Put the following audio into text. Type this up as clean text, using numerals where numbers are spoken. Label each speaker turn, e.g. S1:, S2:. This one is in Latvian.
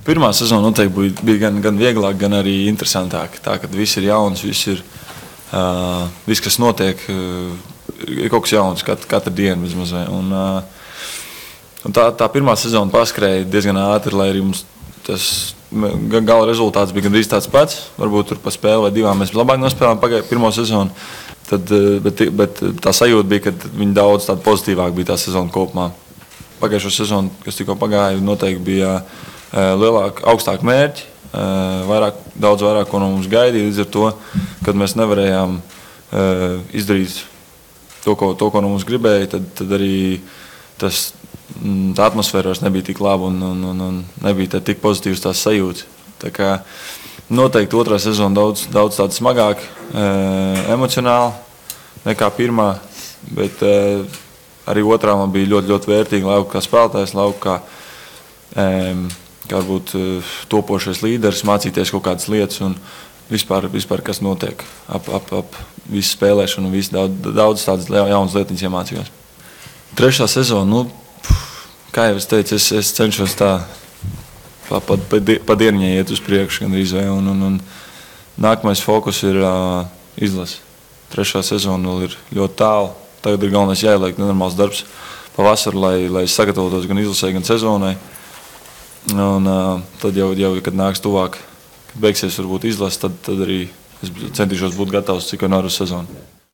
S1: Pirmā sezona noteikti bija gan vieglāk, gan arī interesantāk. Tā, kad viss ir jauns, viss, kas notiek, ir kaut kas jauns katru dienu vismaz. Un tā pirmā sezona paskrēja diezgan ātri, lai arī mums tas gala rezultāts bija gandrīz tāds pats. Varbūt tur pa spēli vai divām mēs labāk nospēlējām pirmo sezonu. Bet tā sajūta bija, ka viņi daudz tāda pozitīvāk bija tā sezona kopumā. Pagājušo sezonu, kas tikko pagāja, noteikti bija augstāk mērķi, daudz vairāk, ko no mums gaidīja. Līdz ar to, kad mēs nevarējām izdarīt to, ko no mums gribēja, tad arī tā atmosfēra vairs nebija tik laba un nebija tik pozitīvas tās sajūtas. Tā kā noteikti otrā sezona daudz tāda smagāk, emocionāli nekā pirmā, bet arī otrā man bija ļoti, ļoti vērtīga lauka kā spēlētājs, lauka kā varbūt topošais līderis, mācīties kaut kādas lietas un vispār kas notiek ap visu spēlēšanu un daudz tādas jaunas lietiņas iemācījos. Trešā sezona, kā jau es teicu, es cenšos tā pa dieniņai iet uz priekšu gandrīz un nākamais fokus ir izlase. Trešā sezona vēl ir ļoti tālu. Tagad ir galvenais jāieliek nenormāls darbs pavasaru, lai sagatavotos gan izlasē, gan sezonai. Un tad jau, kad nāks tuvāk, kad beigsies varbūt izlase, tad arī es centīšos būt gatavs cik vien ar uz sezonu.